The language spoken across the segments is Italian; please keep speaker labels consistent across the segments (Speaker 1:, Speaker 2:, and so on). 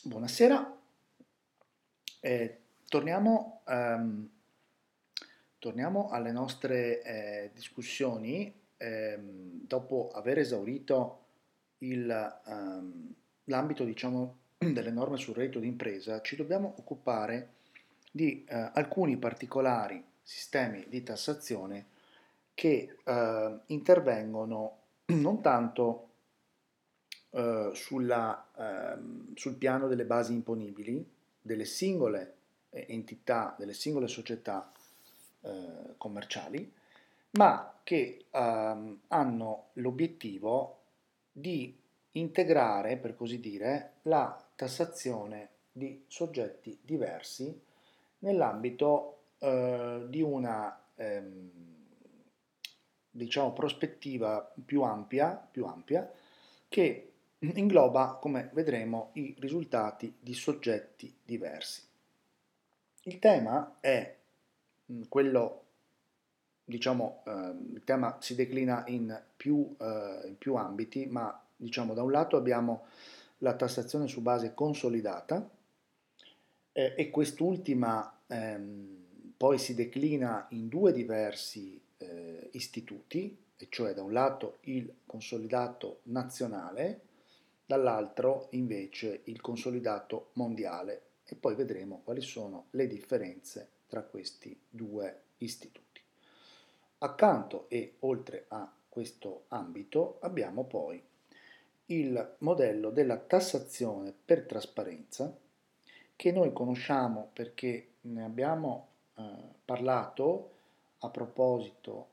Speaker 1: Buonasera. Torniamo, torniamo alle nostre discussioni dopo aver esaurito l'ambito, diciamo, delle norme sul reddito d'impresa. Ci dobbiamo occupare di alcuni particolari sistemi di tassazione che intervengono non tanto sul piano delle basi imponibili delle singole entità, delle singole società commerciali, ma che hanno l'obiettivo di integrare, per così dire, la tassazione di soggetti diversi nell'ambito di una diciamo, prospettiva più ampia che ingloba, come vedremo, i risultati di soggetti diversi. Il tema è quello, diciamo, il tema si declina in più ambiti, ma diciamo da un lato abbiamo la tassazione su base consolidata e quest'ultima poi si declina in due diversi istituti, e cioè da un lato il consolidato nazionale, dall'altro invece il consolidato mondiale e poi vedremo quali sono le differenze tra questi due istituti. Accanto e oltre a questo ambito abbiamo poi il modello della tassazione per trasparenza che noi conosciamo perché ne abbiamo parlato a proposito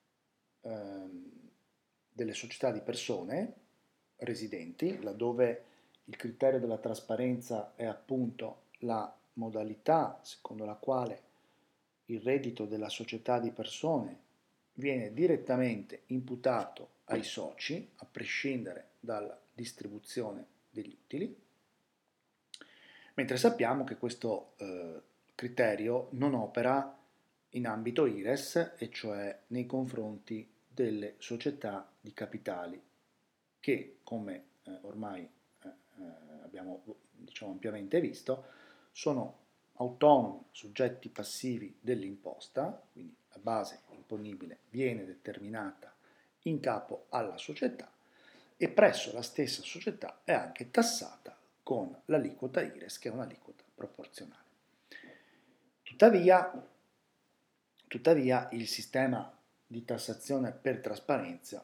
Speaker 1: ehm, delle società di persone residenti, laddove il criterio della trasparenza è appunto la modalità secondo la quale il reddito della società di persone viene direttamente imputato ai soci, a prescindere dalla distribuzione degli utili, mentre sappiamo che questo criterio non opera in ambito IRES, e cioè nei confronti delle società di capitali, che come ormai abbiamo diciamo, ampiamente visto, sono autonomi soggetti passivi dell'imposta, quindi la base imponibile viene determinata in capo alla società e presso la stessa società è anche tassata con l'aliquota IRES, che è un'aliquota proporzionale. Tuttavia, tuttavia il sistema di tassazione per trasparenza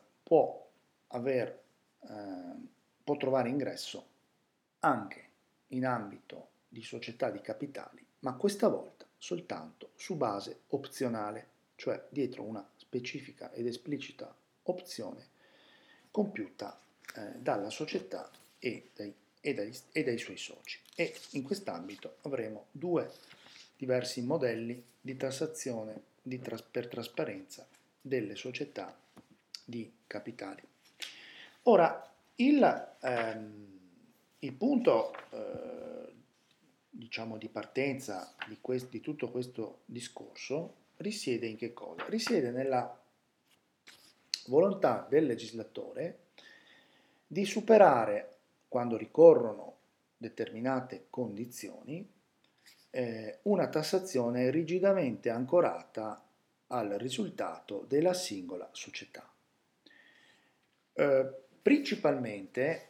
Speaker 1: può trovare ingresso anche in ambito di società di capitali, ma questa volta soltanto su base opzionale, cioè dietro una specifica ed esplicita opzione compiuta dalla società e dai suoi soci. E in quest'ambito avremo due diversi modelli di tassazione per trasparenza delle società di capitali. Ora, il punto diciamo di partenza di tutto questo discorso risiede in che cosa? Risiede nella volontà del legislatore di superare, quando ricorrono determinate condizioni, una tassazione rigidamente ancorata al risultato della singola società. Principalmente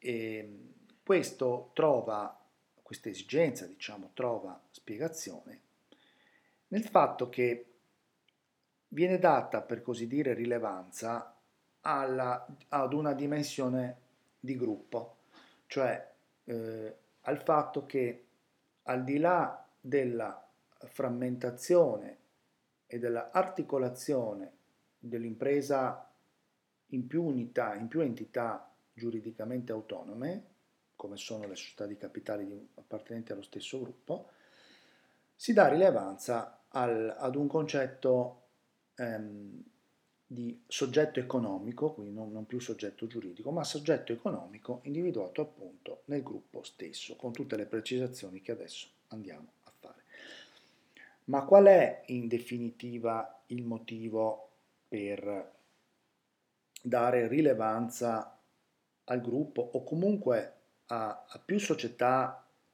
Speaker 1: questa esigenza, diciamo, trova spiegazione nel fatto che viene data, per così dire, rilevanza ad una dimensione di gruppo, cioè al fatto che al di là della frammentazione e della articolazione dell'impresa in più unità, in più entità giuridicamente autonome, come sono le società di capitali appartenenti allo stesso gruppo, si dà rilevanza ad un concetto di soggetto economico, quindi non più soggetto giuridico, ma soggetto economico individuato appunto nel gruppo stesso, con tutte le precisazioni che adesso andiamo a fare. Ma qual è in definitiva il motivo per dare rilevanza al gruppo o comunque a più società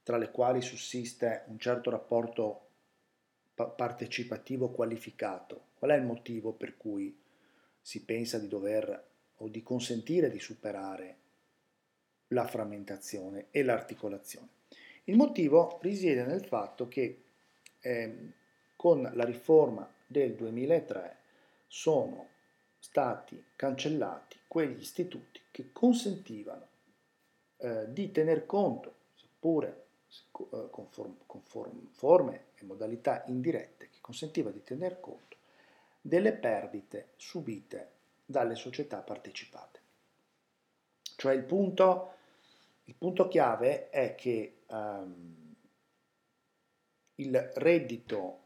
Speaker 1: tra le quali sussiste un certo rapporto partecipativo qualificato. Qual è il motivo per cui si pensa di dover o di consentire di superare la frammentazione e l'articolazione? Il motivo risiede nel fatto che con la riforma del 2003 sono stati cancellati quegli istituti che consentivano di tener conto, seppure con forme e modalità indirette, che consentiva di tener conto delle perdite subite dalle società partecipate. Cioè il punto chiave è che il reddito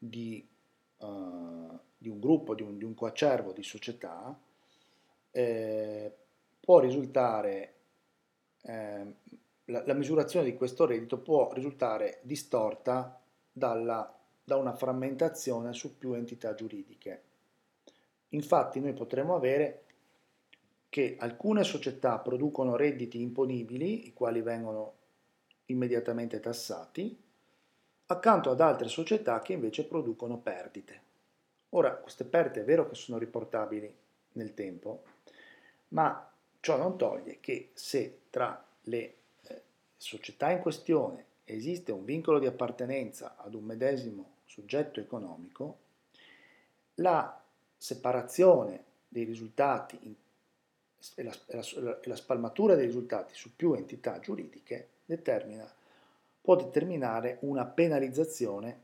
Speaker 1: di un gruppo, di un coacervo di società può risultare, la misurazione di questo reddito può risultare distorta da una frammentazione su più entità giuridiche. Infatti noi potremo avere che alcune società producono redditi imponibili, i quali vengono immediatamente tassati, accanto ad altre società che invece producono perdite. Ora, queste perdite è vero che sono riportabili nel tempo, ma ciò non toglie che se tra le società in questione esiste un vincolo di appartenenza ad un medesimo soggetto economico, la separazione dei risultati e la spalmatura dei risultati su più entità giuridiche può determinare una penalizzazione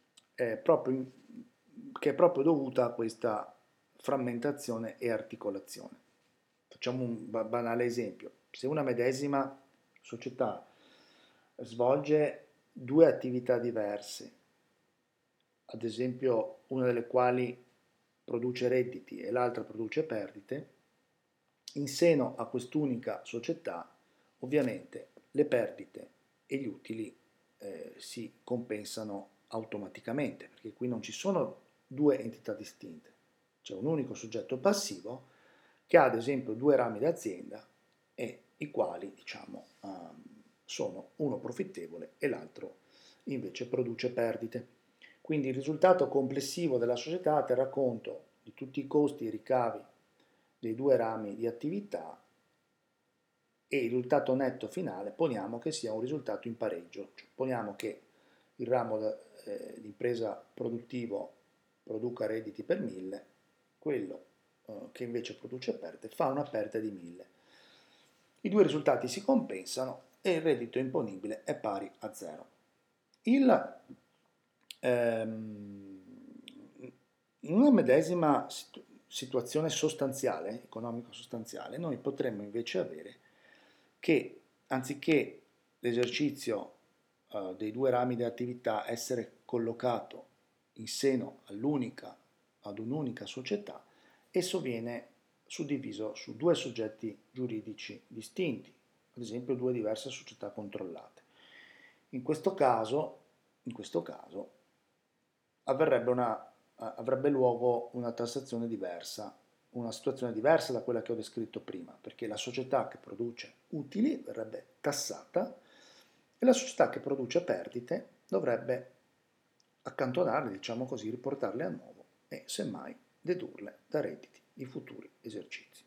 Speaker 1: che è proprio dovuta a questa frammentazione e articolazione. Facciamo un banale esempio. Se una medesima società svolge due attività diverse, ad esempio una delle quali produce redditi e l'altra produce perdite, in seno a quest'unica società ovviamente le perdite e gli utili si compensano automaticamente, perché qui non ci sono due entità distinte, c'è un unico soggetto passivo che ha ad esempio due rami d'azienda e i quali diciamo sono uno profittevole e l'altro invece produce perdite. Quindi il risultato complessivo della società terrà conto di tutti i costi e i ricavi dei due rami di attività e il risultato netto finale poniamo che sia un risultato in pareggio, cioè poniamo che il ramo di impresa produttivo produca redditi per 1000, quello che invece produce perdite fa una perdita di 1000. I due risultati si compensano e il reddito imponibile è pari a 0. In una medesima situazione sostanziale, economico-sostanziale, noi potremmo invece avere che anziché l'esercizio dei due rami di attività essere collocato in seno ad un'unica società, esso viene suddiviso su due soggetti giuridici distinti, ad esempio due diverse società controllate. In questo caso avrebbe luogo una tassazione diversa, una situazione diversa da quella che ho descritto prima, perché la società che produce utili verrebbe tassata e la società che produce perdite dovrebbe accantonarle, diciamo così, riportarle a nuovo e semmai dedurle da redditi di futuri esercizi.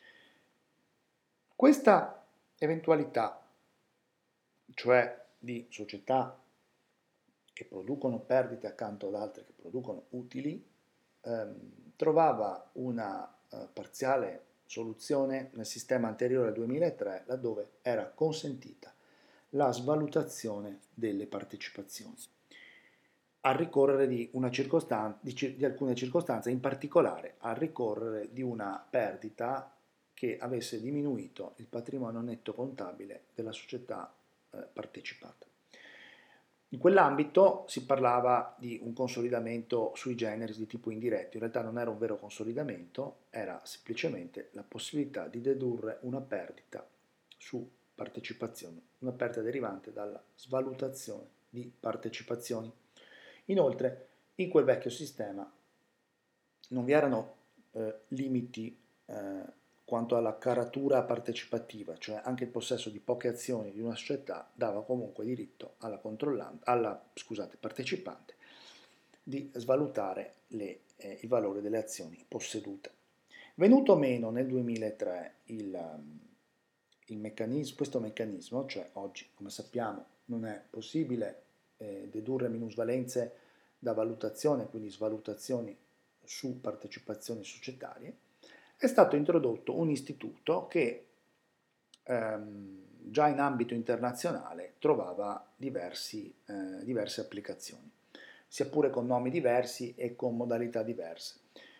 Speaker 1: Questa eventualità, cioè di società che producono perdite accanto ad altre che producono utili, trovava una parziale soluzione nel sistema anteriore al 2003, laddove era consentita la svalutazione delle partecipazioni, al ricorrere di alcune circostanze, in particolare al ricorrere di una perdita che avesse diminuito il patrimonio netto contabile della società partecipata. In quell'ambito si parlava di un consolidamento sui generis di tipo indiretto, in realtà non era un vero consolidamento, era semplicemente la possibilità di dedurre una perdita su partecipazioni, una perdita derivante dalla svalutazione di partecipazioni. Inoltre, in quel vecchio sistema non vi erano limiti quanto alla caratura partecipativa, cioè anche il possesso di poche azioni di una società dava comunque diritto alla partecipante di svalutare il valore delle azioni possedute. Venuto meno nel 2003 questo meccanismo, cioè oggi come sappiamo non è possibile dedurre minusvalenze da valutazione, quindi svalutazioni su partecipazioni societarie, è stato introdotto un istituto che già in ambito internazionale trovava diverse applicazioni, sia pure con nomi diversi e con modalità diverse.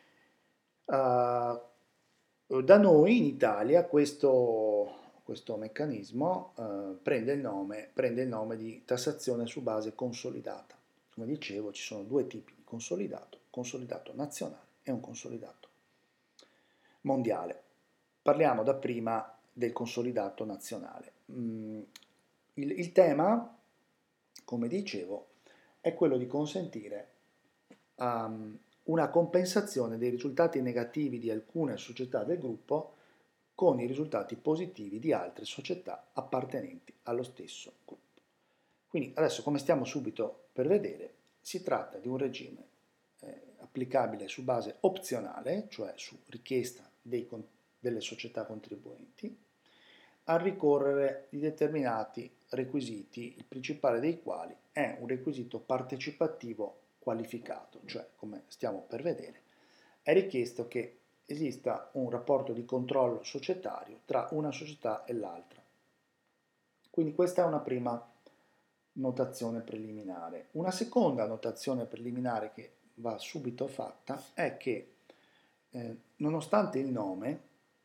Speaker 1: Da noi in Italia questo meccanismo prende il nome di tassazione su base consolidata. Come dicevo, ci sono due tipi di consolidato nazionale e un consolidato mondiale. Parliamo dapprima del consolidato nazionale. Il tema, come dicevo, è quello di consentire una compensazione dei risultati negativi di alcune società del gruppo con i risultati positivi di altre società appartenenti allo stesso gruppo. Quindi adesso, come stiamo subito per vedere, si tratta di un regime applicabile su base opzionale, cioè su richiesta delle società contribuenti, a ricorrere di determinati requisiti, il principale dei quali è un requisito partecipativo qualificato, cioè, come stiamo per vedere, è richiesto che esista un rapporto di controllo societario tra una società e l'altra. Quindi questa è una prima notazione preliminare. Una seconda notazione preliminare che va subito fatta è che nonostante il nome,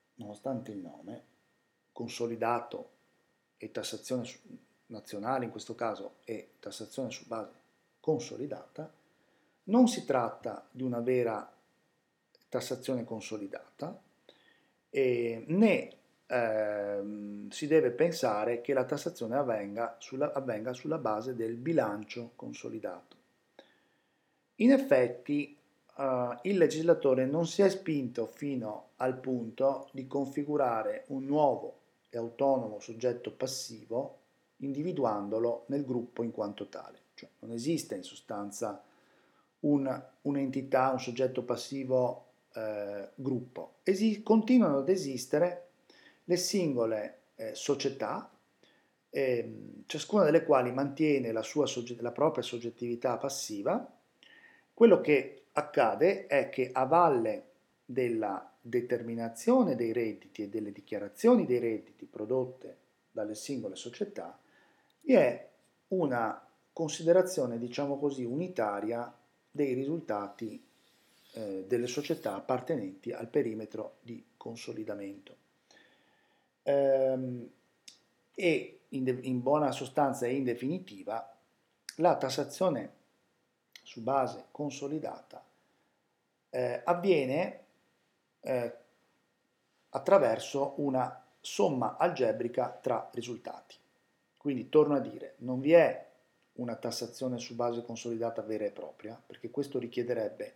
Speaker 1: consolidato e tassazione nazionale in questo caso e tassazione su base consolidata, non si tratta di una vera tassazione consolidata né si deve pensare che la tassazione avvenga sulla base del bilancio consolidato. In effetti il legislatore non si è spinto fino al punto di configurare un nuovo e autonomo soggetto passivo individuandolo nel gruppo in quanto tale. Cioè non esiste in sostanza un'entità, un soggetto passivo gruppo. Continuano ad esistere le singole società, ciascuna delle quali mantiene la propria soggettività passiva. Quello che accade è che a valle della determinazione dei redditi e delle dichiarazioni dei redditi prodotte dalle singole società vi è una considerazione, diciamo così, unitaria dei risultati delle società appartenenti al perimetro di consolidamento. E in buona sostanza e in definitiva, la tassazione su base consolidata avviene attraverso una somma algebrica tra risultati. Quindi torno a dire, non vi è una tassazione su base consolidata vera e propria, perché questo richiederebbe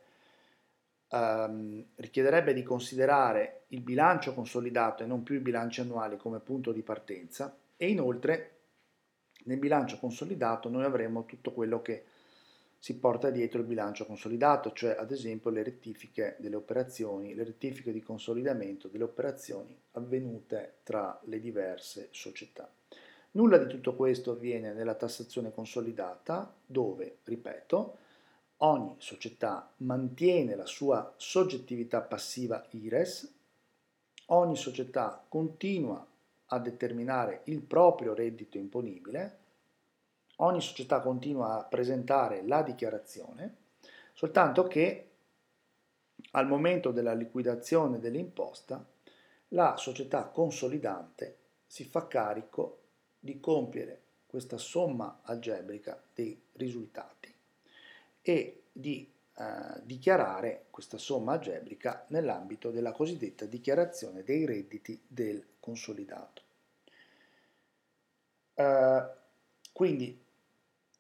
Speaker 1: di considerare il bilancio consolidato e non più i bilanci annuali come punto di partenza, e inoltre nel bilancio consolidato noi avremo tutto quello che si porta dietro il bilancio consolidato, cioè ad esempio le rettifiche delle operazioni, le rettifiche di consolidamento delle operazioni avvenute tra le diverse società. Nulla di tutto questo avviene nella tassazione consolidata, dove, ripeto, ogni società mantiene la sua soggettività passiva IRES, ogni società continua a determinare il proprio reddito imponibile, ogni società continua a presentare la dichiarazione, soltanto che al momento della liquidazione dell'imposta la società consolidante si fa carico di compiere questa somma algebrica dei risultati e di dichiarare questa somma algebrica nell'ambito della cosiddetta dichiarazione dei redditi del consolidato. Quindi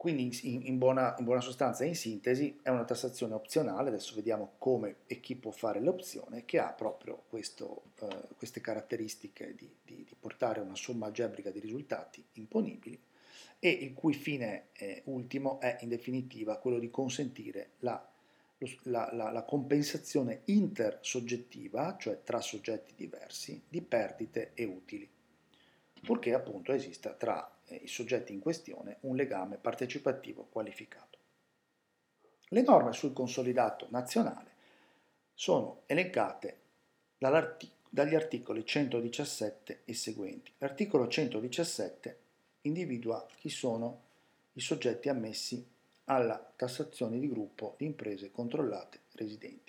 Speaker 1: Quindi in buona sostanza e in sintesi è una tassazione opzionale, adesso vediamo come e chi può fare l'opzione, che ha proprio queste caratteristiche di portare una somma algebrica di risultati imponibili e il cui fine ultimo è in definitiva quello di consentire la compensazione intersoggettiva, cioè tra soggetti diversi, di perdite e utili, purché appunto esista tra i soggetti in questione un legame partecipativo qualificato. Le norme sul consolidato nazionale sono elencate dagli articoli 117 e seguenti. L'articolo 117 individua chi sono i soggetti ammessi alla tassazione di gruppo di imprese controllate residenti.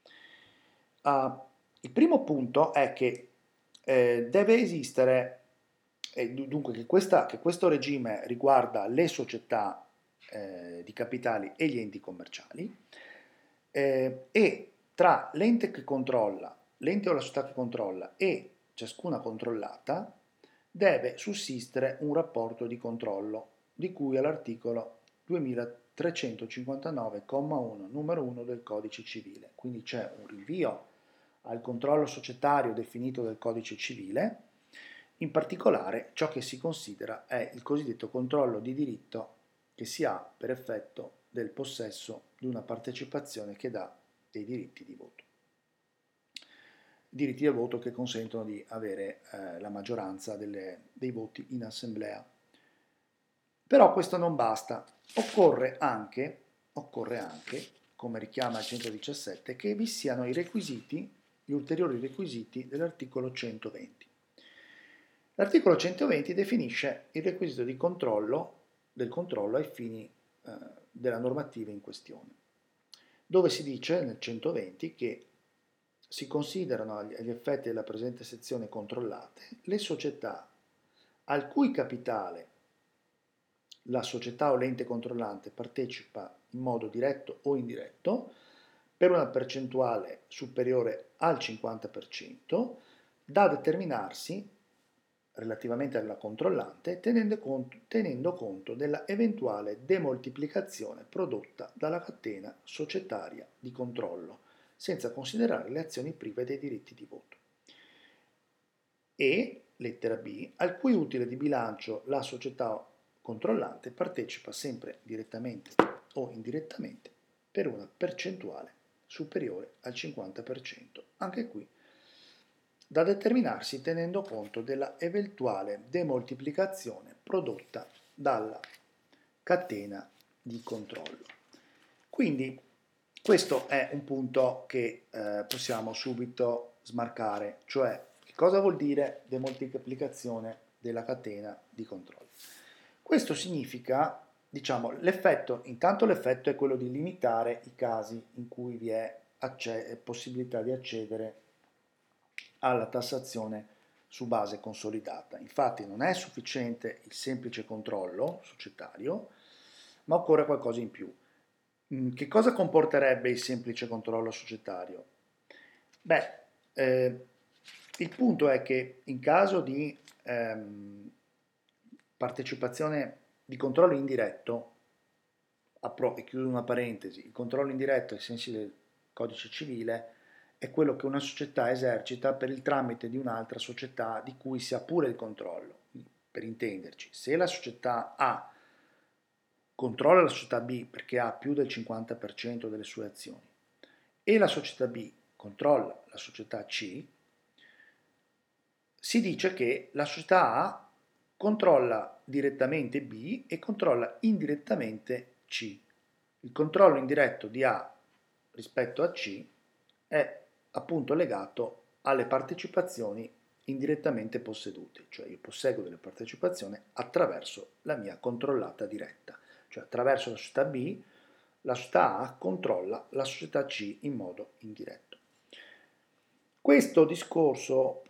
Speaker 1: Il primo punto è che deve esistere, dunque che questo regime riguarda le società di capitali e gli enti commerciali, e tra l'ente che controlla, l'ente o la società che controlla e ciascuna controllata deve sussistere un rapporto di controllo di cui all'articolo 2359,1 numero 1 del Codice Civile. Quindi c'è un rinvio al controllo societario definito del Codice Civile. In particolare ciò che si considera è il cosiddetto controllo di diritto che si ha per effetto del possesso di una partecipazione che dà dei diritti di voto. Diritti del voto che consentono di avere la maggioranza dei voti in assemblea. Però questo non basta, occorre anche, come richiama il 117, che vi siano i requisiti, gli ulteriori requisiti dell'articolo 120. L'articolo 120 definisce il requisito del controllo ai fini della normativa in questione, dove si dice nel 120 che si considerano agli effetti della presente sezione controllate le società al cui capitale la società o l'ente controllante partecipa in modo diretto o indiretto per una percentuale superiore al 50%, da determinarsi relativamente alla controllante tenendo conto della eventuale demoltiplicazione prodotta dalla catena societaria di controllo, senza considerare le azioni prive dei diritti di voto. E, lettera B, al cui utile di bilancio la società controllante partecipa sempre direttamente o indirettamente per una percentuale superiore al 50%. Anche qui da determinarsi tenendo conto della eventuale demoltiplicazione prodotta dalla catena di controllo. Quindi questo è un punto che possiamo subito smarcare, cioè che cosa vuol dire demoltiplicazione della catena di controllo. Questo significa, diciamo, intanto l'effetto è quello di limitare i casi in cui vi è possibilità di accedere alla tassazione su base consolidata. Infatti non è sufficiente il semplice controllo societario, ma occorre qualcosa in più. Che cosa comporterebbe il semplice controllo societario? Il punto è che in caso di partecipazione di controllo indiretto, e chiudo una parentesi, il controllo indiretto ai sensi del codice civile è quello che una società esercita per il tramite di un'altra società di cui si ha pure il controllo. Per intenderci, se la società A controlla la società B perché ha più del 50% delle sue azioni e la società B controlla la società C, si dice che la società A controlla direttamente B e controlla indirettamente C. Il controllo indiretto di A rispetto a C è appunto legato alle partecipazioni indirettamente possedute, cioè io posseggo delle partecipazioni attraverso la mia controllata diretta, cioè attraverso la società B, la società A controlla la società C in modo indiretto. Questo discorso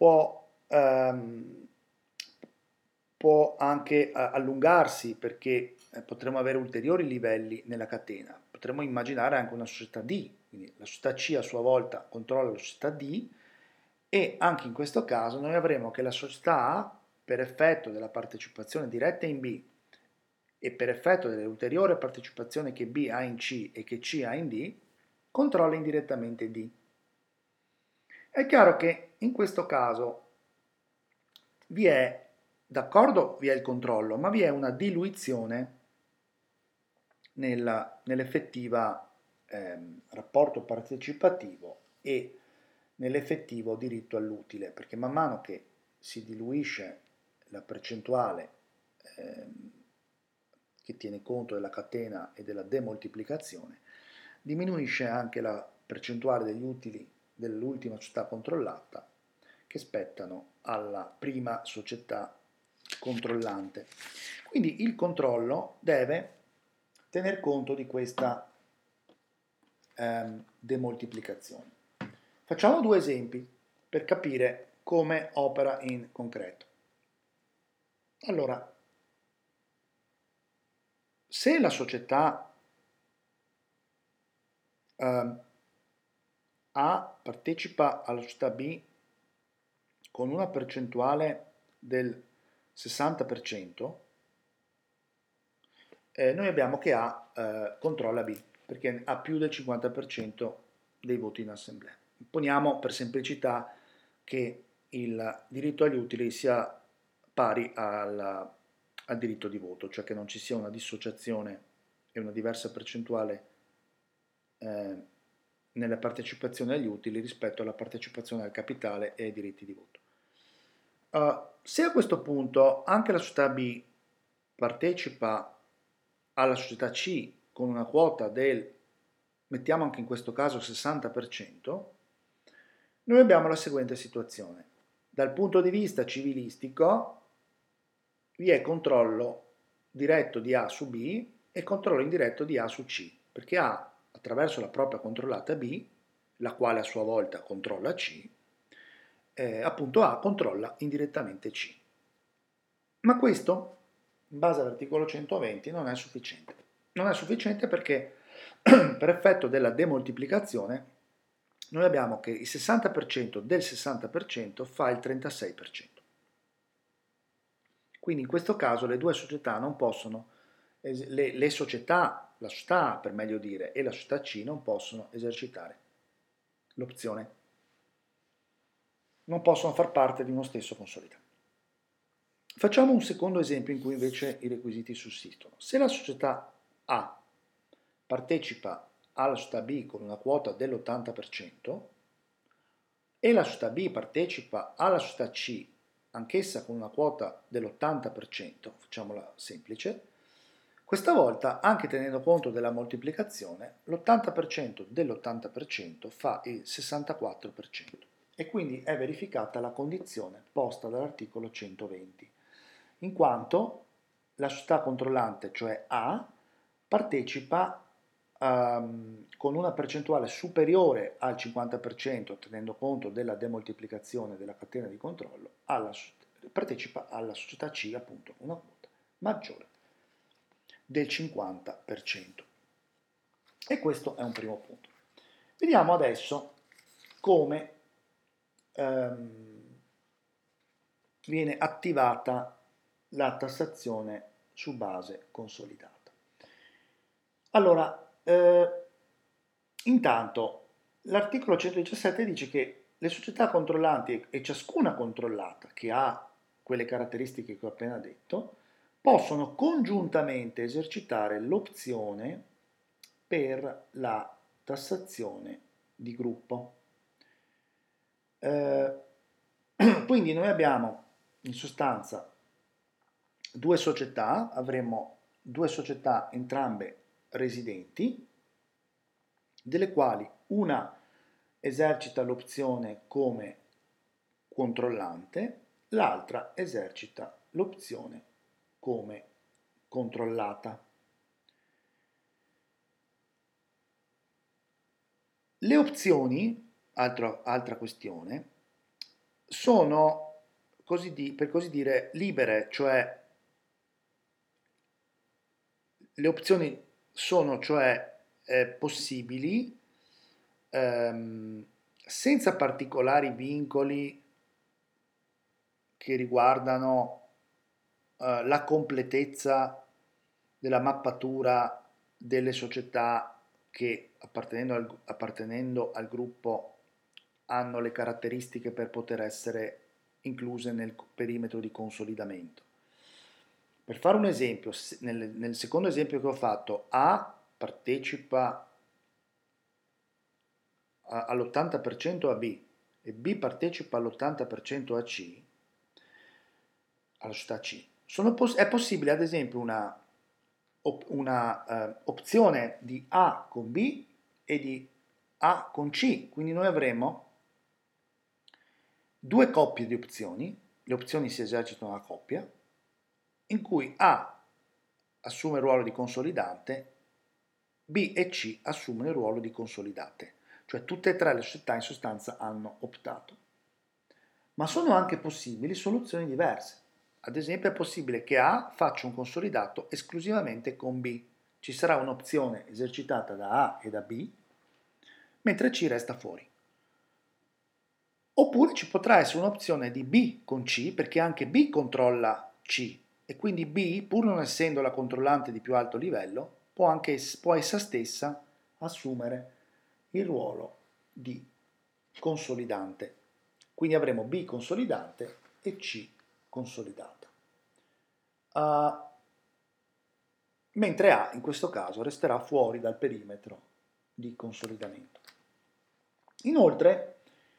Speaker 1: può anche allungarsi perché potremo avere ulteriori livelli nella catena. Potremmo immaginare anche una società D, quindi la società C a sua volta controlla la società D e anche in questo caso noi avremo che la società A, per effetto della partecipazione diretta in B e per effetto dell'ulteriore partecipazione che B ha in C e che C ha in D, controlla indirettamente D. È chiaro che in questo caso vi è, d'accordo, vi è il controllo, ma vi è una diluizione nell'effettiva rapporto partecipativo e nell'effettivo diritto all'utile, perché man mano che si diluisce la percentuale che tiene conto della catena e della demoltiplicazione, diminuisce anche la percentuale degli utili dell'ultima società controllata che spettano alla prima società controllante. Quindi il controllo deve tener conto di questa demoltiplicazione. Facciamo due esempi per capire come opera in concreto. Allora, se la società A partecipa alla società B con una percentuale del 60%, noi abbiamo che A controlla B, perché ha più del 50% dei voti in assemblea. Poniamo per semplicità che il diritto agli utili sia pari al diritto di voto, cioè che non ci sia una dissociazione e una diversa percentuale nella partecipazione agli utili rispetto alla partecipazione al capitale e ai diritti di voto. Se a questo punto anche la società B partecipa alla società C con una quota del, mettiamo anche in questo caso 60%, noi abbiamo la seguente situazione. Dal punto di vista civilistico vi è controllo diretto di A su B e controllo indiretto di A su C, perché A, attraverso la propria controllata B, la quale a sua volta controlla C, appunto A controlla indirettamente C. Ma questo, in base all'articolo 120, non è sufficiente. Non è sufficiente perché per effetto della demoltiplicazione noi abbiamo che il 60% del 60% fa il 36%. Quindi in questo caso le due società non possono, le società, la società A per meglio dire e la società C non possono esercitare l'opzione, non possono far parte di uno stesso consolidato. Facciamo un secondo esempio in cui invece i requisiti sussistono. Se la società A partecipa alla società B con una quota dell'80% e la società B partecipa alla società C anch'essa con una quota dell'80%, facciamola semplice, questa volta, anche tenendo conto della moltiplicazione, l'80% dell'80% fa il 64% e quindi è verificata la condizione posta dall'articolo 120, in quanto la società controllante, cioè A, partecipa con una percentuale superiore al 50%, tenendo conto della demoltiplicazione della catena di controllo, partecipa alla società C, appunto, una quota maggiore del 50%. E questo è un primo punto. Vediamo adesso come viene attivata la tassazione su base consolidata. Allora, intanto l'articolo 117 dice che le società controllanti e ciascuna controllata che ha quelle caratteristiche che ho appena detto possono congiuntamente esercitare l'opzione per la tassazione di gruppo. Quindi noi abbiamo in sostanza due società, avremo due società entrambe residenti, delle quali una esercita l'opzione come controllante, l'altra esercita l'opzione come controllata. Le opzioni, altra questione, sono per così dire libere, cioè le opzioni sono cioè possibili senza particolari vincoli che riguardano la completezza della mappatura delle società che appartenendo al gruppo hanno le caratteristiche per poter essere incluse nel perimetro di consolidamento. Per fare un esempio, nel secondo esempio che ho fatto, A partecipa all'80% a B e B partecipa all'80% a C, alla società C, è possibile ad esempio una opzione di A con B e di A con C, quindi noi avremo due coppie di opzioni, le opzioni si esercitano a coppia, in cui A assume il ruolo di consolidante, B e C assumono il ruolo di consolidate, cioè tutte e tre le società in sostanza hanno optato. Ma sono anche possibili soluzioni diverse. Ad esempio è possibile che A faccia un consolidato esclusivamente con B. Ci sarà un'opzione esercitata da A e da B, mentre C resta fuori. Oppure ci potrà essere un'opzione di B con C, perché anche B controlla C, e quindi B, pur non essendo la controllante di più alto livello, può essa stessa assumere il ruolo di consolidante. Quindi avremo B consolidante e C consolidata. Mentre A in questo caso resterà fuori dal perimetro di consolidamento. Inoltre,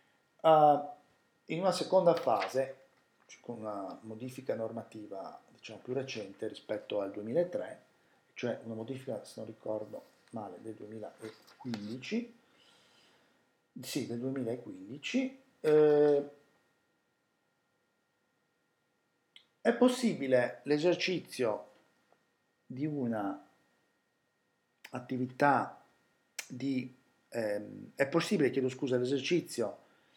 Speaker 1: in una seconda fase, con una modifica normativa diciamo più recente rispetto al 2003, cioè una modifica, se non ricordo male, del 2015, sì, del 2015, è possibile l'esercizio di una attività è possibile, chiedo scusa, l'esercizio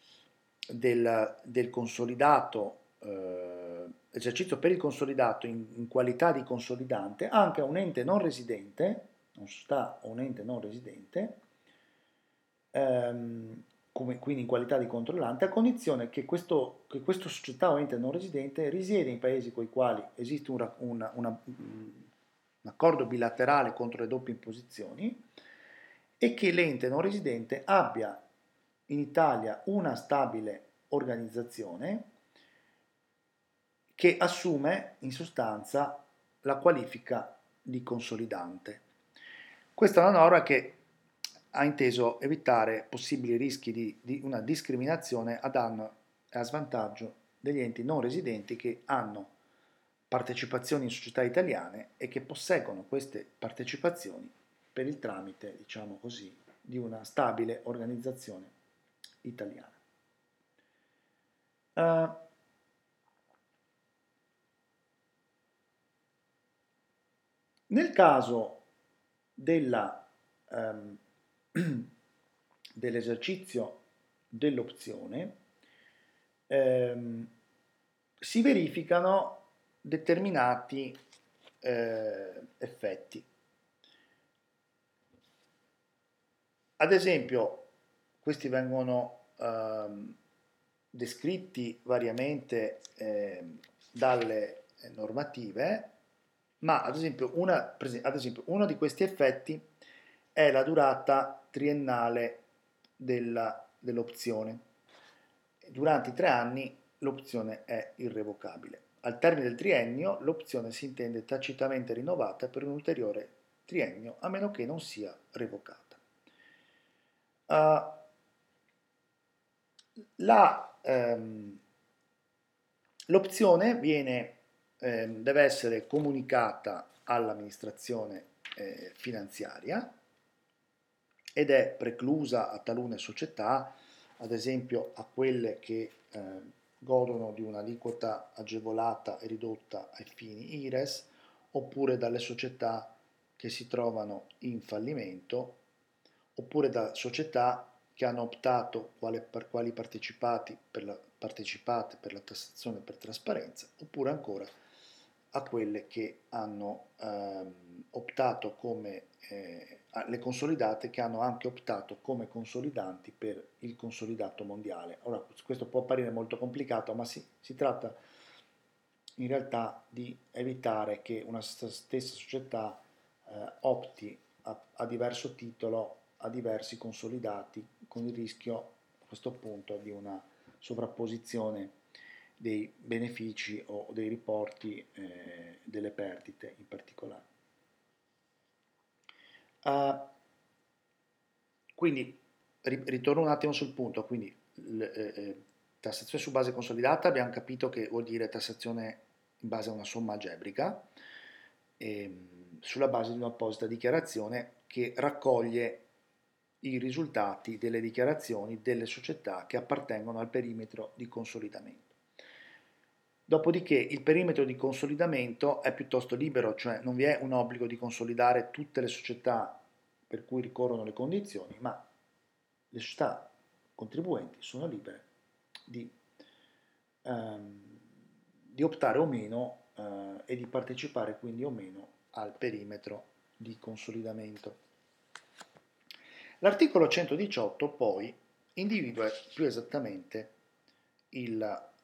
Speaker 1: del consolidato, esercizio per il consolidato in qualità di consolidante anche a un ente non residente, una società o un ente non residente, quindi in qualità di controllante, a condizione che questa società o ente non residente risiede in paesi con i quali esiste un accordo bilaterale contro le doppie imposizioni e che l'ente non residente abbia in Italia una stabile organizzazione che assume in sostanza la qualifica di consolidante. Questa è una norma che ha inteso evitare possibili rischi di una discriminazione a danno e a svantaggio degli enti non residenti che hanno partecipazioni in società italiane e che posseggono queste partecipazioni per il tramite, diciamo così, di una stabile organizzazione italiana. Nel caso dell'esercizio dell'opzione si verificano determinati effetti. Ad esempio, questi vengono descritti variamente dalle normative, ma ad esempio uno di questi effetti è la durata triennale dell'opzione. Durante i 3 anni l'opzione è irrevocabile. Al termine del triennio l'opzione si intende tacitamente rinnovata per un ulteriore triennio, a meno che non sia revocata. L'opzione deve essere comunicata all'amministrazione finanziaria ed è preclusa a talune società, ad esempio a quelle che godono di un'aliquota agevolata e ridotta ai fini IRES, oppure dalle società che si trovano in fallimento, oppure da società che hanno optato quali partecipate per la tassazione per trasparenza, oppure ancora a quelle che hanno optato come le consolidate che hanno anche optato come consolidanti per il consolidato mondiale. Ora, questo può apparire molto complicato, ma si tratta in realtà di evitare che una stessa società opti a diverso titolo a diversi consolidati, con il rischio a questo punto di una sovrapposizione dei benefici o dei riporti delle perdite in particolare. Quindi ritorno un attimo sul punto, quindi tassazione su base consolidata abbiamo capito che vuol dire tassazione in base a una somma algebrica, sulla base di un'apposita dichiarazione che raccoglie i risultati delle dichiarazioni delle società che appartengono al perimetro di consolidamento. Dopodiché il perimetro di consolidamento è piuttosto libero, cioè non vi è un obbligo di consolidare tutte le società per cui ricorrono le condizioni, ma le società contribuenti sono libere di, ehm, di optare o meno e di partecipare quindi o meno al perimetro di consolidamento. L'articolo 118 poi individua più esattamente gli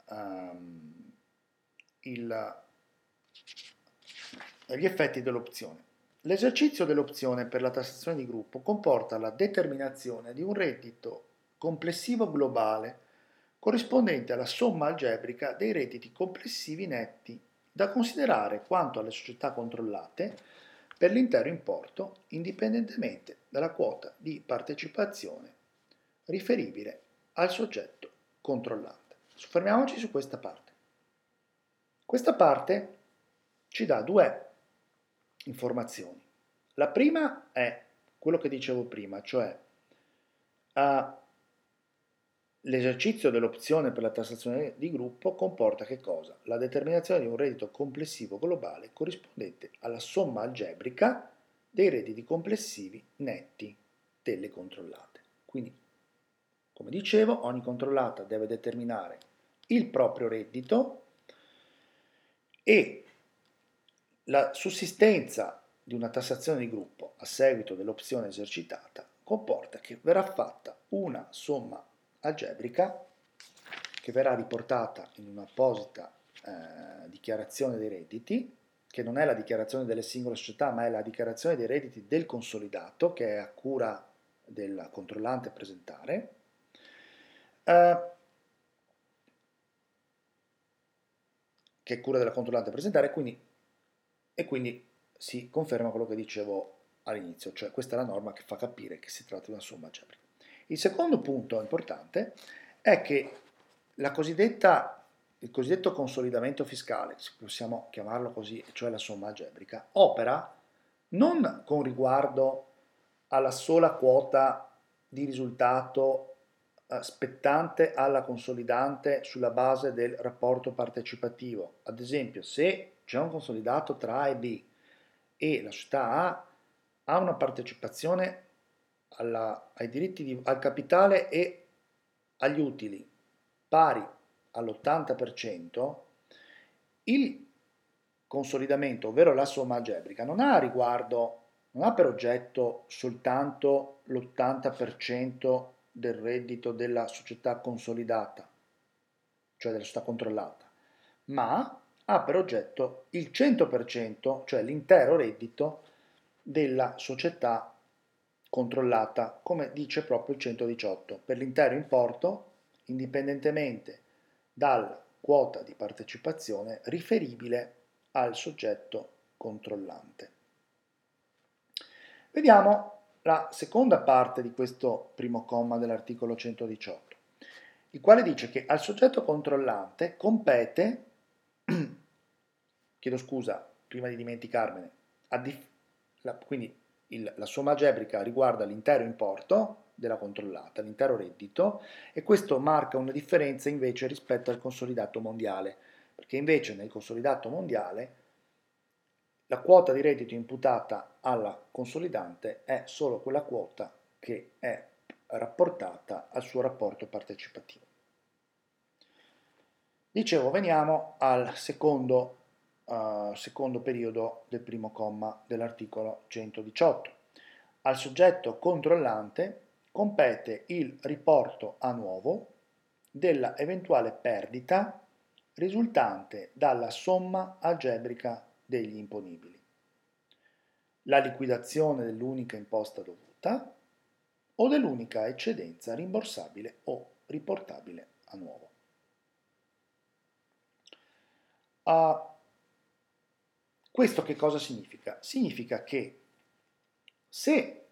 Speaker 1: effetti dell'opzione. L'esercizio dell'opzione per la tassazione di gruppo comporta la determinazione di un reddito complessivo globale corrispondente alla somma algebrica dei redditi complessivi netti da considerare quanto alle società controllate per l'intero importo, indipendentemente dalla quota di partecipazione riferibile al soggetto controllante. Soffermiamoci su questa parte. Questa parte ci dà due informazioni. La prima è quello che dicevo prima, cioè l'esercizio dell'opzione per la tassazione di gruppo comporta che cosa? La determinazione di un reddito complessivo globale corrispondente alla somma algebrica dei redditi complessivi netti delle controllate. Quindi, come dicevo, ogni controllata deve determinare il proprio reddito e la sussistenza di una tassazione di gruppo a seguito dell'opzione esercitata comporta che verrà fatta una somma algebrica che verrà riportata in un'apposita dichiarazione dei redditi, che non è la dichiarazione delle singole società, ma è la dichiarazione dei redditi del consolidato, che è a cura del controllante a presentare, che è cura della controllante a presentare, e quindi si conferma quello che dicevo all'inizio, cioè questa è la norma che fa capire che si tratta di una somma algebrica. Il secondo punto importante è che il cosiddetto consolidamento fiscale, se possiamo chiamarlo così, cioè la somma algebrica, opera non con riguardo alla sola quota di risultato spettante alla consolidante sulla base del rapporto partecipativo. Ad esempio, se c'è un consolidato tra A e B e la società A ha una partecipazione ai diritti al capitale e agli utili pari all'80%, il consolidamento, ovvero la somma algebrica, non ha per oggetto soltanto l'80% del reddito della società consolidata, cioè della società controllata, ma ha per oggetto il 100%, cioè l'intero reddito della società controllata, come dice proprio il 118, per l'intero importo, indipendentemente dalla quota di partecipazione riferibile al soggetto controllante. Vediamo la seconda parte di questo primo comma dell'articolo 118, il quale dice che al soggetto controllante compete, chiedo scusa prima di dimenticarmene, quindi la somma algebrica riguarda l'intero importo della controllata, l'intero reddito, e questo marca una differenza invece rispetto al consolidato mondiale, perché invece nel consolidato mondiale la quota di reddito imputata alla consolidante è solo quella quota che è rapportata al suo rapporto partecipativo. Dicevo, veniamo al secondo periodo del primo comma dell'articolo 118. Al soggetto controllante compete il riporto a nuovo della eventuale perdita risultante dalla somma algebrica degli imponibili, la liquidazione dell'unica imposta dovuta o dell'unica eccedenza rimborsabile o riportabile a nuovo. Questo che cosa significa? Significa che se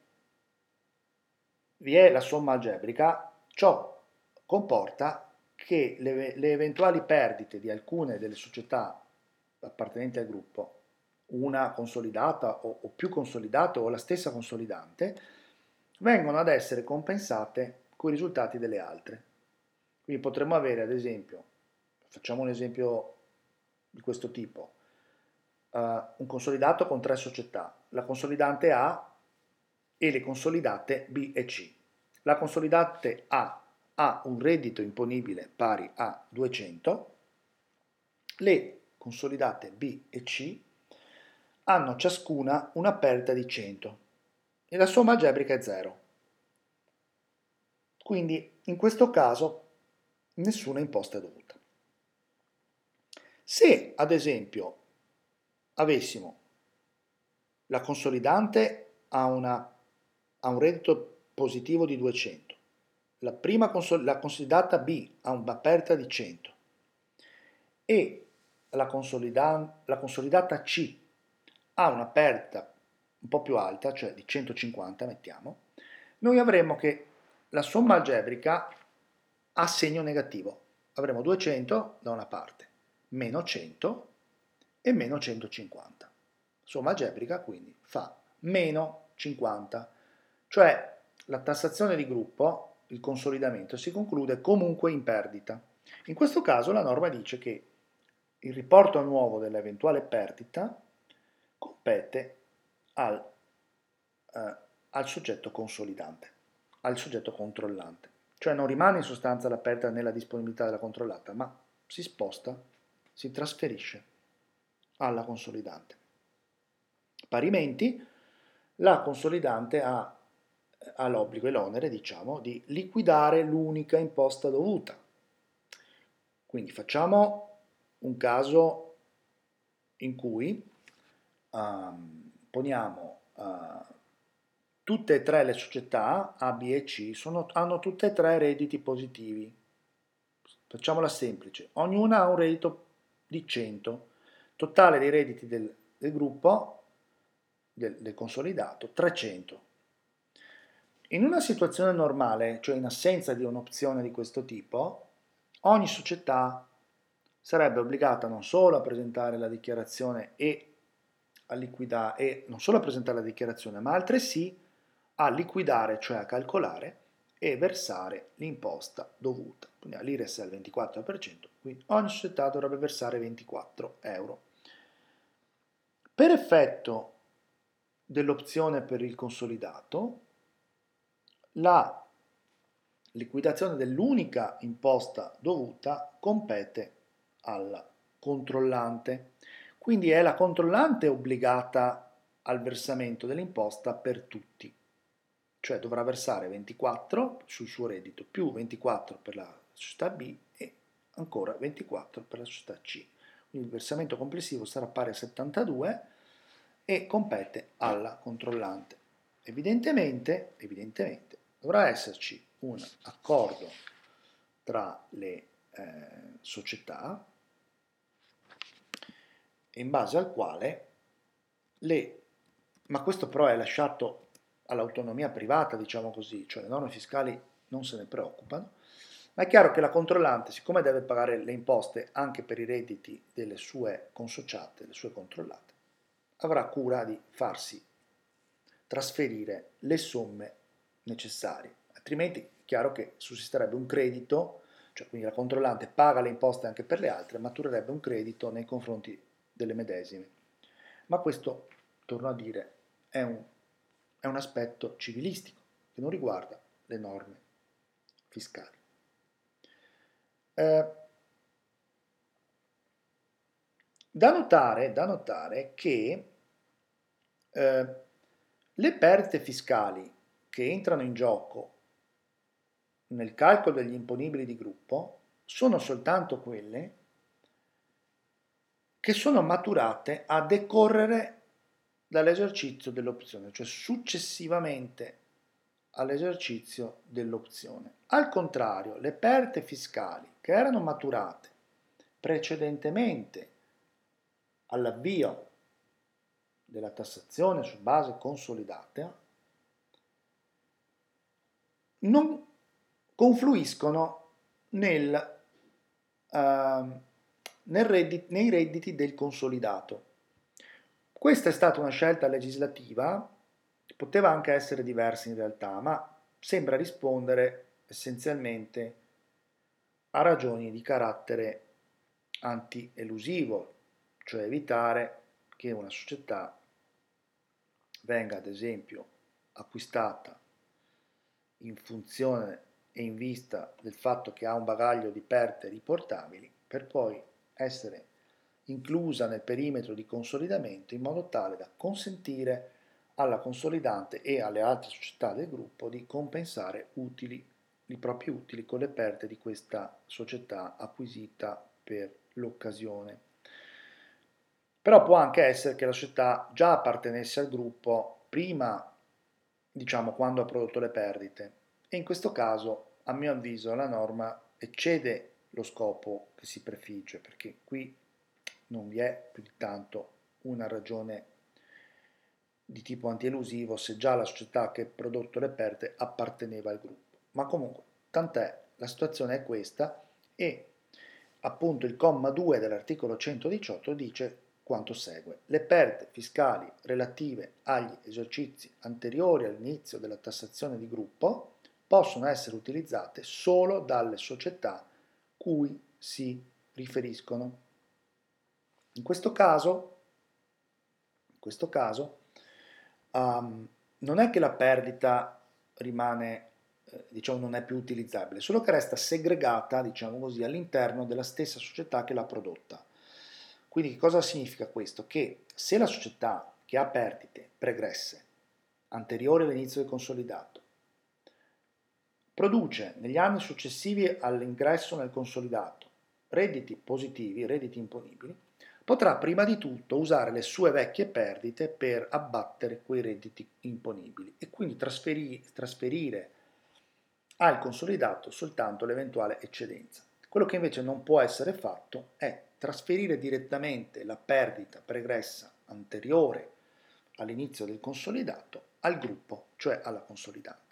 Speaker 1: vi è la somma algebrica, ciò comporta che le eventuali perdite di alcune delle società appartenenti al gruppo, una consolidata o più consolidate o la stessa consolidante, vengono ad essere compensate con i risultati delle altre. Quindi potremmo avere, ad esempio, facciamo un esempio di questo tipo, un consolidato con 3 società, la consolidante A e le consolidate B e C. La consolidante A ha un reddito imponibile pari a 200, le consolidate B e C hanno ciascuna una perdita di 100 e la somma algebrica è 0. Quindi in questo caso nessuna imposta è dovuta. Se ad esempio avessimo la consolidante ha un reddito positivo di 200, la consolidata B ha una perdita di 100 e la consolidata C ha una perdita un po' più alta, cioè di 150 mettiamo, noi avremo che la somma algebrica ha segno negativo. Avremo 200 da una parte, meno 100 e meno 150. Somma algebrica quindi fa meno 50, cioè la tassazione di gruppo, il consolidamento, si conclude comunque in perdita. In questo caso la norma dice che il riporto nuovo dell'eventuale perdita compete al soggetto consolidante, al soggetto controllante. Cioè non rimane in sostanza la perdita nella disponibilità della controllata, ma si sposta, si trasferisce alla consolidante. Parimenti, la consolidante ha l'obbligo e l'onere, diciamo, di liquidare l'unica imposta dovuta. Quindi facciamo un caso in cui poniamo tutte e tre le società A, B e C hanno tutte e tre redditi positivi. Facciamola semplice, ognuna ha un reddito di 100, totale dei redditi del gruppo, del consolidato, 300. In una situazione normale, cioè in assenza di un'opzione di questo tipo, ogni società sarebbe obbligata non solo a presentare la dichiarazione e a liquidare, e non solo a presentare la dichiarazione, ma altresì a liquidare, cioè a calcolare e versare l'imposta dovuta. Quindi l'IRES è al 24%, quindi ogni società dovrebbe versare 24 euro. Per effetto dell'opzione per il consolidato, la liquidazione dell'unica imposta dovuta compete alla controllante. Quindi è la controllante obbligata al versamento dell'imposta per tutti, cioè dovrà versare 24 sul suo reddito più 24 per la società B e ancora 24 per la società C. Quindi il versamento complessivo sarà pari a 72 e compete alla controllante. Evidentemente dovrà esserci un accordo tra le società in base al quale ma questo però è lasciato all'autonomia privata, diciamo così, cioè le norme fiscali non se ne preoccupano, ma è chiaro che la controllante, siccome deve pagare le imposte anche per i redditi delle sue consociate, le sue controllate, avrà cura di farsi trasferire le somme necessarie, altrimenti è chiaro che sussisterebbe un credito, cioè quindi la controllante paga le imposte anche per le altre, maturerebbe un credito nei confronti delle medesime. Ma questo, torno a dire, è un aspetto civilistico che non riguarda le norme fiscali. Da notare che le perdite fiscali che entrano in gioco nel calcolo degli imponibili di gruppo sono soltanto quelle che sono maturate a decorrere dall'esercizio dell'opzione, cioè successivamente all'esercizio dell'opzione. Al contrario, le perdite fiscali che erano maturate precedentemente all'avvio della tassazione su base consolidata non confluiscono nei redditi del consolidato. Questa è stata una scelta legislativa, poteva anche essere diversa in realtà, ma sembra rispondere essenzialmente a ragioni di carattere anti-elusivo, cioè evitare che una società venga ad esempio acquistata in funzione e in vista del fatto che ha un bagaglio di perdite riportabili per poi essere inclusa nel perimetro di consolidamento in modo tale da consentire alla consolidante e alle altre società del gruppo di compensare i propri utili con le perdite di questa società acquisita per l'occasione. Però può anche essere che la società già appartenesse al gruppo prima, diciamo, quando ha prodotto le perdite. E in questo caso, a mio avviso, la norma eccede lo scopo che si prefigge, perché qui non vi è più di tanto una ragione di tipo antielusivo se già la società che ha prodotto le perdite apparteneva al gruppo. Ma comunque, tant'è, la situazione è questa e appunto il comma 2 dell'articolo 118 dice quanto segue. Le perdite fiscali relative agli esercizi anteriori all'inizio della tassazione di gruppo possono essere utilizzate solo dalle società cui si riferiscono. In questo caso non è che la perdita rimane, diciamo, non è più utilizzabile, solo che resta segregata, diciamo così, all'interno della stessa società che l'ha prodotta. Quindi che cosa significa questo? Che se la società che ha perdite pregresse anteriori all'inizio del consolidato produce negli anni successivi all'ingresso nel consolidato redditi positivi, redditi imponibili, potrà prima di tutto usare le sue vecchie perdite per abbattere quei redditi imponibili e quindi trasferire al consolidato soltanto l'eventuale eccedenza. Quello che invece non può essere fatto è trasferire direttamente la perdita pregressa anteriore all'inizio del consolidato al gruppo, cioè alla consolidante.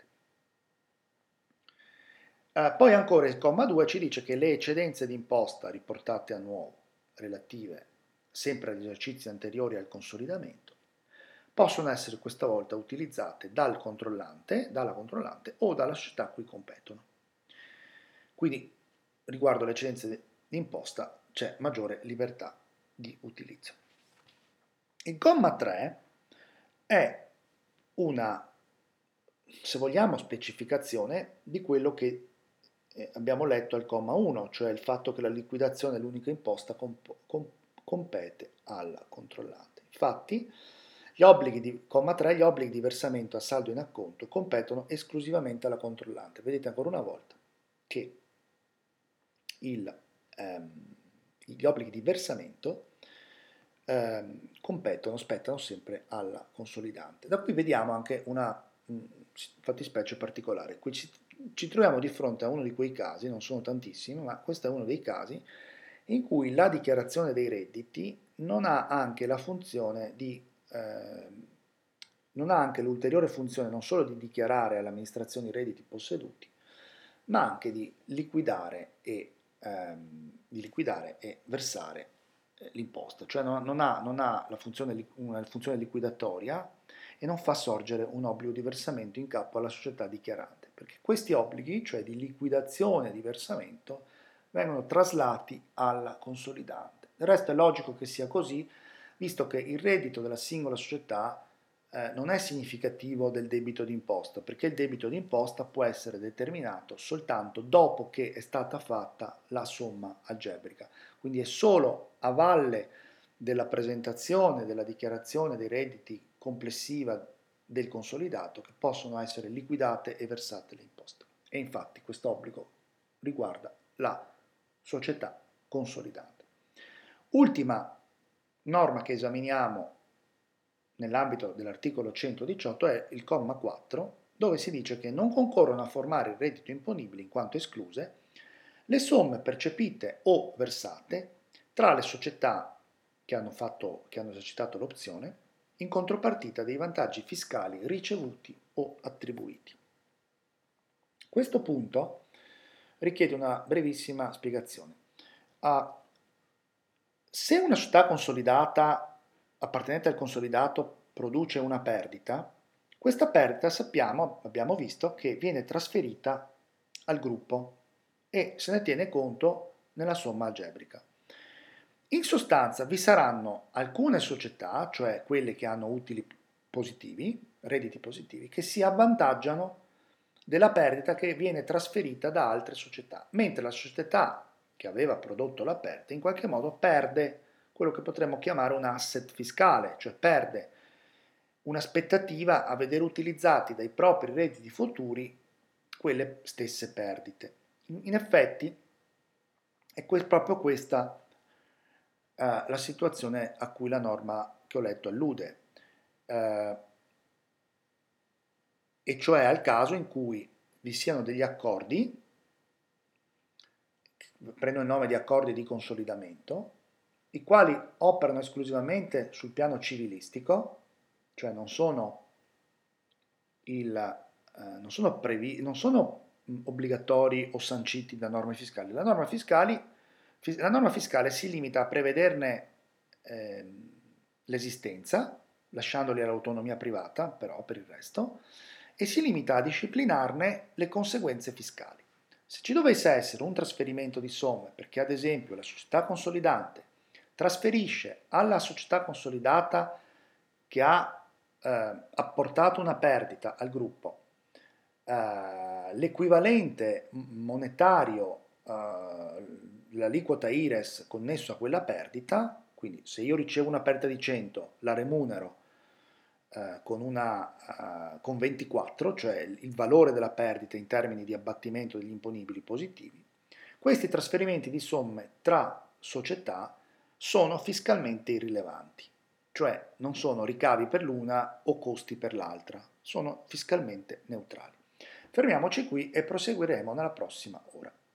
Speaker 1: Poi ancora il comma 2 ci dice che le eccedenze d'imposta riportate a nuovo, relative sempre agli esercizi anteriori al consolidamento, possono essere questa volta utilizzate dalla controllante o dalla società a cui competono. Quindi riguardo le eccedenze d'imposta c'è maggiore libertà di utilizzo. Il comma 3 è una, se vogliamo, specificazione di quello che abbiamo letto al comma 1, cioè il fatto che la liquidazione è l'unica imposta compete alla controllante. Infatti, comma 3, gli obblighi di versamento a saldo in acconto competono esclusivamente alla controllante. Vedete ancora una volta che gli obblighi di versamento spettano sempre alla consolidante. Da qui vediamo anche una fattispecie particolare. Qui ci troviamo di fronte a uno di quei casi, non sono tantissimi, ma questo è uno dei casi in cui la dichiarazione dei redditi non ha anche la funzione di non ha anche l'ulteriore funzione non solo di dichiarare alle amministrazioni i redditi posseduti, ma anche di liquidare e versare l'imposta, cioè non ha una funzione liquidatoria e non fa sorgere un obbligo di versamento in capo alla società dichiarante, perché questi obblighi, cioè di liquidazione e di versamento, vengono traslati alla consolidante. Del resto è logico che sia così, visto che il reddito della singola società non è significativo del debito d'imposta, perché il debito d'imposta può essere determinato soltanto dopo che è stata fatta la somma algebrica. Quindi è solo a valle della presentazione della dichiarazione dei redditi complessiva del consolidato che possono essere liquidate e versate le imposte. E infatti questo obbligo riguarda la società consolidante. Ultima norma che esaminiamo nell'ambito dell'articolo 118 è il comma 4, dove si dice che non concorrono a formare il reddito imponibile in quanto escluse le somme percepite o versate tra le società che hanno esercitato l'opzione in contropartita dei vantaggi fiscali ricevuti o attribuiti. Questo punto richiede una brevissima spiegazione. Se una società consolidata appartenente al consolidato produce una perdita, questa perdita abbiamo visto che viene trasferita al gruppo e se ne tiene conto nella somma algebrica. In sostanza vi saranno alcune società, cioè quelle che hanno utili positivi, redditi positivi, che si avvantaggiano della perdita che viene trasferita da altre società, mentre la società che aveva prodotto la perdita in qualche modo perde quello che potremmo chiamare un asset fiscale, cioè perde un'aspettativa a vedere utilizzati dai propri redditi futuri quelle stesse perdite. In effetti è proprio questa la situazione a cui la norma che ho letto allude, e cioè al caso in cui vi siano degli accordi, prendo il nome di accordi di consolidamento, i quali operano esclusivamente sul piano civilistico, cioè non sono obbligatori o sanciti da norme fiscali. La norma fiscale si limita a prevederne l'esistenza, lasciandoli all'autonomia privata, però per il resto, e si limita a disciplinarne le conseguenze fiscali. Se ci dovesse essere un trasferimento di somme, perché ad esempio la società consolidante trasferisce alla società consolidata che ha apportato una perdita al gruppo l'equivalente monetario, l'aliquota IRES connesso a quella perdita, quindi se io ricevo una perdita di 100, la remunero con 24, cioè il valore della perdita in termini di abbattimento degli imponibili positivi, questi trasferimenti di somme tra società sono fiscalmente irrilevanti, cioè non sono ricavi per l'una o costi per l'altra, sono fiscalmente neutrali. Fermiamoci qui e proseguiremo nella prossima ora.